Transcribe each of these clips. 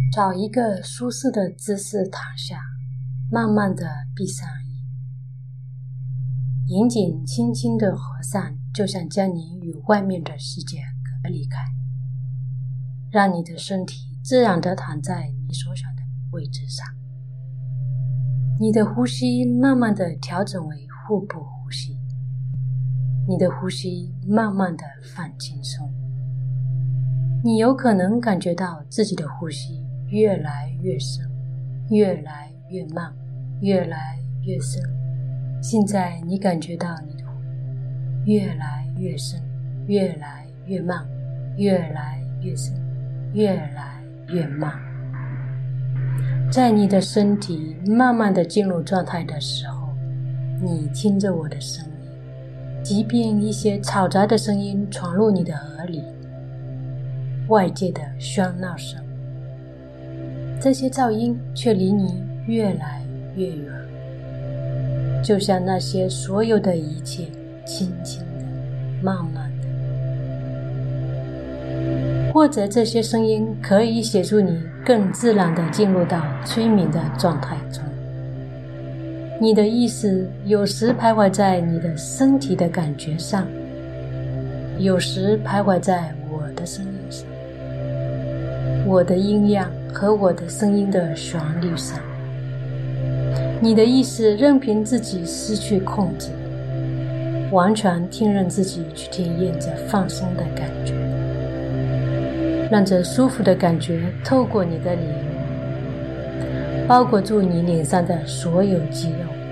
找一个舒适的姿势躺下，慢慢地闭上眼，眼睛轻轻地合上，就像将你与外面的世界隔离开，让你的身体自然地躺在你所想的位置上。你的呼吸慢慢地调整为腹部呼吸，你的呼吸慢慢地放轻松。你有可能感觉到自己的呼吸越来越深，越来越慢，越来越深。现在你感觉到你的呼吸越来越深，越来越慢，越来越深，越来越慢。在你的身体慢慢地进入状态的时候，你听着我的声音，即便一些嘈杂的声音闯入你的耳里，外界的喧闹声，这些噪音却离你越来越远，就像那些所有的一切轻轻的、慢慢的。或者这些声音可以协助你更自然地进入到催眠的状态中。你的意识有时徘徊在你的身体的感觉上，有时徘徊在我的声音上，我的音量和我的声音的旋律上。你的意识任凭自己失去控制，完全听任自己去体验这放松的感觉，让这舒服的感觉透过你的脸，包裹住你脸上的所有肌肉，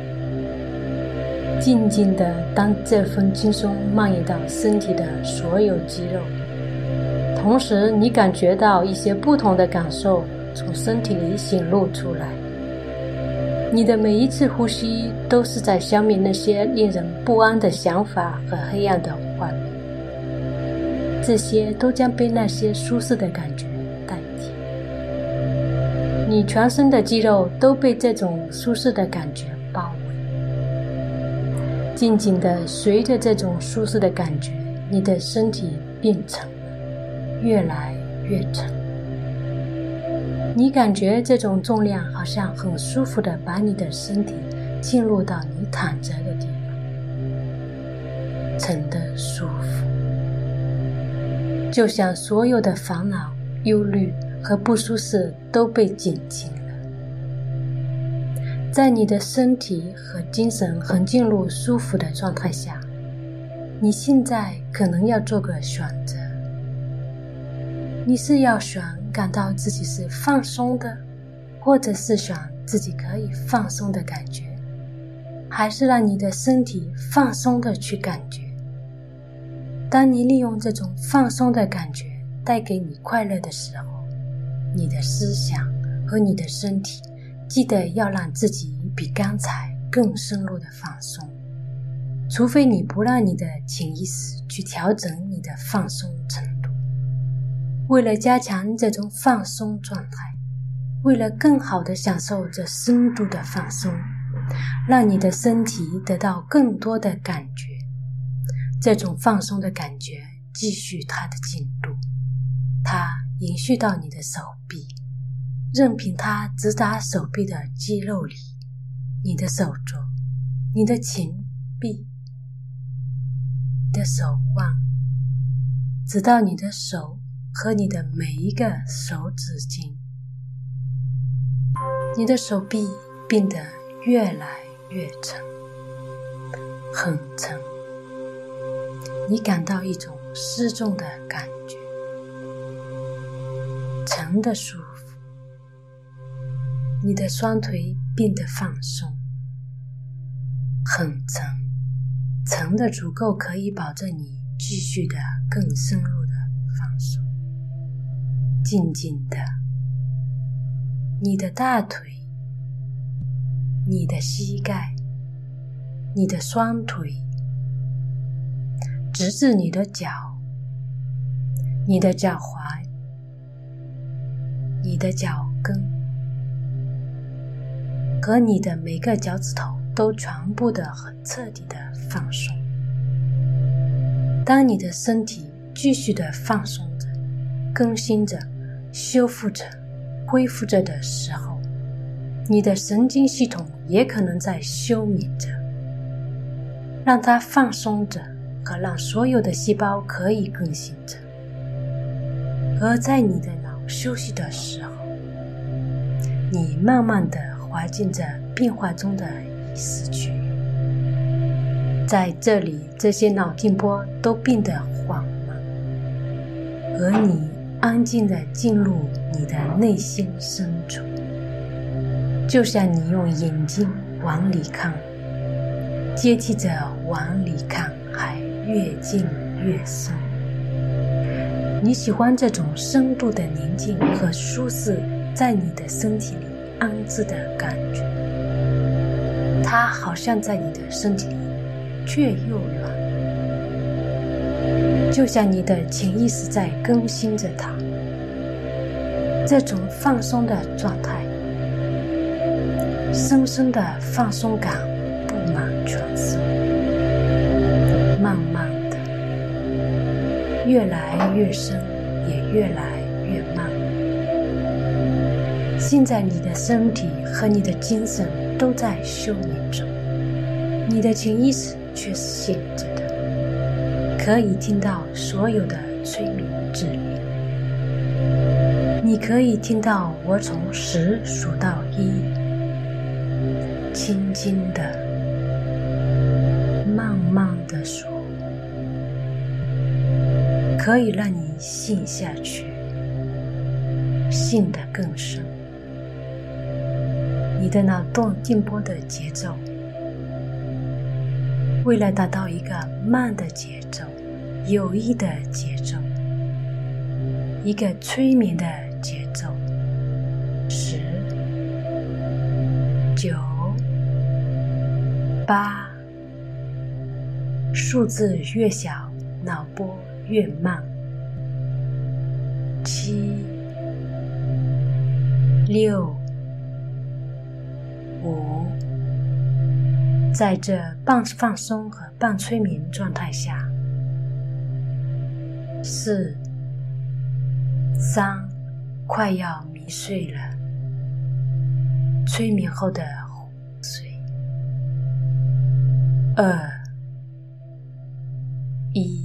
静静地当这份轻松蔓延到身体的所有肌肉，同时你感觉到一些不同的感受从身体里显露出来。你的每一次呼吸都是在消灭那些令人不安的想法和黑暗的画面，这些都将被那些舒适的感觉代替。你全身的肌肉都被这种舒适的感觉包围，静静地随着这种舒适的感觉，你的身体变沉了，越来越沉。你感觉这种重量好像很舒服地把你的身体进入到你躺着的地方，沉得舒服，就像所有的烦恼、忧虑和不舒适都被减轻了。在你的身体和精神很进入舒服的状态下，你现在可能要做个选择。你是要选感到自己是放松的，或者是选自己可以放松的感觉，还是让你的身体放松的去感觉。当你利用这种放松的感觉带给你快乐的时候，你的思想和你的身体记得要让自己比刚才更深入的放松，除非你不让你的潜意识去调整你的放松程度。为了加强这种放松状态，为了更好地享受这深度的放松，让你的身体得到更多的感觉，这种放松的感觉继续它的进度，它延续到你的手臂，任凭它直达手臂的肌肉里，你的手肘，你的前臂，你的手腕，直到你的手和你的每一个手指尖。你的手臂变得越来越沉，很沉，你感到一种失重的感觉，沉的舒服。你的双腿变得放松，很沉，沉的足够可以保证你继续的更深入的放松。静静的，你的大腿，你的膝盖，你的双腿，直至你的脚，你的脚踝，你的脚跟，和你的每个脚趾头都全部的很彻底的放松。当你的身体继续的放松着，更新着，修复着， 恢复着的时候，你的神经系统也可能在休眠着，让它放松着和让所有的细胞可以更新着。而在你的脑休息的时候，你慢慢地滑进着变化中的意识区域，在这里这些脑电波都变得缓慢，而你安静地进入你的内心深处，就像你用眼睛往里看，接替着往里看还越进越深。你喜欢这种深度的宁静和舒适在你的身体里安置的感觉，它好像在你的身体里却又软，就像你的潜意识在更新着它。这种放松的状态，深深的放松感布满全身，慢慢的越来越深，也越来越慢。现在你的身体和你的精神都在休眠中，你的潜意识却是醒着的，可以听到所有的催眠指令。你可以听到我从10数到1，轻轻的慢慢的数，可以让你陷下去，陷得更深。你的脑电波的节奏，为了达到一个慢的节奏，有益的节奏，一个催眠的节奏，10、9、8，数字越小，脑波越慢，7、6、5，在这半放松和半催眠状态下，4、3，快要迷睡了，催眠后的昏睡，2、1。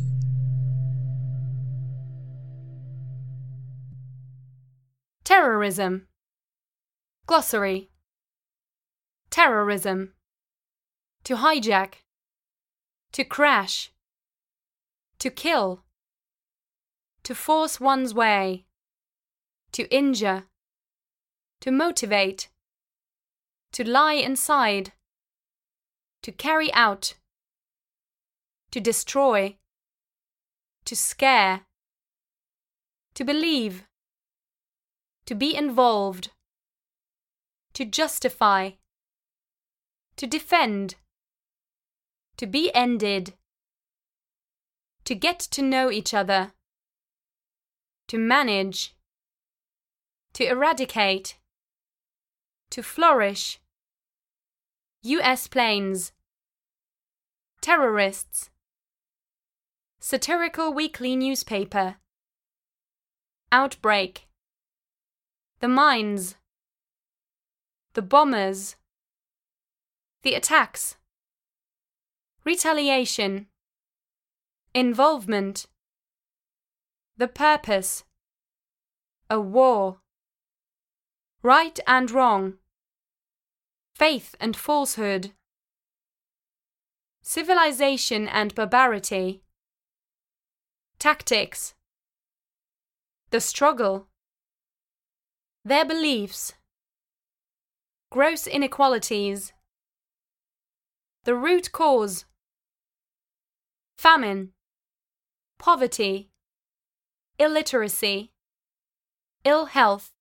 Terrorism. Glossary. Terrorism. To hijack. To crash. To kill. To force one's way. To injure. To motivate. To lie inside. To carry out. To destroy. To scare. To believe. To be involved. To justify. To defend. To be ended. To get to know each other. To manage. To eradicate. To flourish. U.S. planes. Terrorists. Satirical weekly newspaper. Outbreak. The mines. The bombers. The attacks. Retaliation. Involvement. The purpose. A war. Right and wrong. Faith and falsehood. Civilization and barbarity. Tactics. The struggle. Their beliefs. Gross inequalities. The root cause. Famine. Poverty. Illiteracy. Ill health.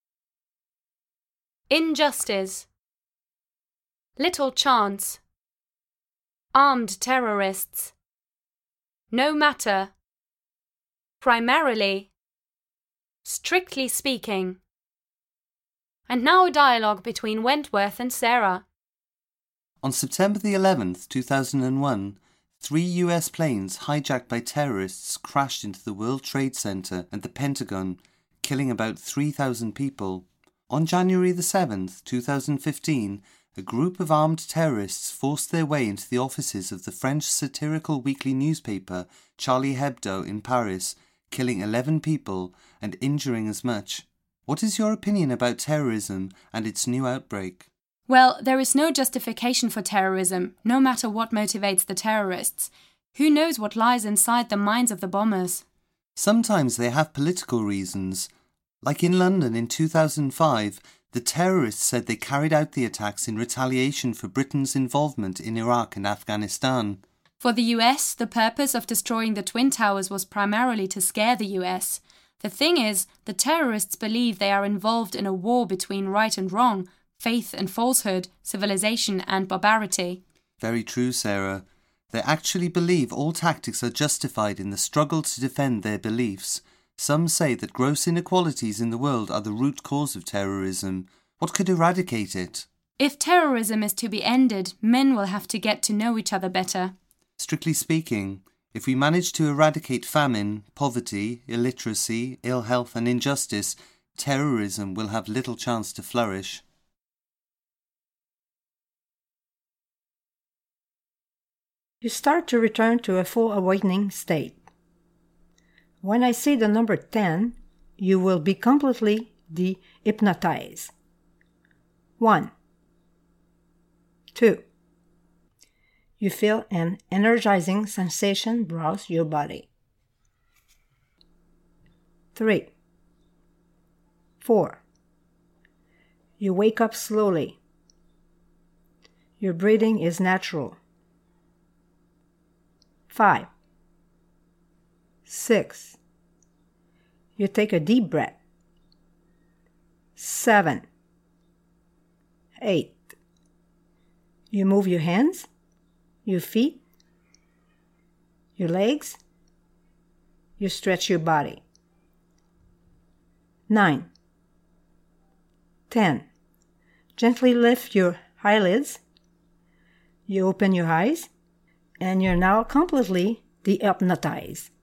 Injustice. Little chance. Armed terrorists. No matter. Primarily. Strictly speaking. And now a dialogue between Wentworth and Sarah. On September the 11th, 2001, 3 US planes hijacked by terrorists crashed into the World Trade Center and the Pentagon, killing about 3,000 people. On January the 7th, 2015, a group of armed terrorists forced their way into the offices of the French satirical weekly newspaper Charlie Hebdo in Paris, killing 11 people and injuring as much. What is your opinion about terrorism and its new outbreak? Well, there is no justification for terrorism, no matter what motivates the terrorists. Who knows what lies inside the minds of the bombers? Sometimes they have political reasons. Like in London in 2005, the terrorists said they carried out the attacks in retaliation for Britain's involvement in Iraq and Afghanistan. For the US, the purpose of destroying the Twin Towers was primarily to scare the US. The thing is, the terrorists believe they are involved in a war between right and wrong, faith and falsehood, civilization and barbarity. Very true, Sarah. They actually believe all tactics are justified in the struggle to defend their beliefs. Some say that gross inequalities in the world are the root cause of terrorism. What could eradicate it? If terrorism is to be ended, men will have to get to know each other better. Strictly speaking, if we manage to eradicate famine, poverty, illiteracy, ill health and injustice, terrorism will have little chance to flourish. You start to return to a full awakening state. When I say the number 10, you will be completely de-hypnotized. 1, 2. You feel an energizing sensation browse your body. 3, 4. You wake up slowly. Your breathing is natural. 5, 6. You take a deep breath. 7, 8. You move your hands, your feet, your legs. You stretch your body. 9, 10. Gently lift your eyelids. You open your eyes, and you're now completely de-hypnotized.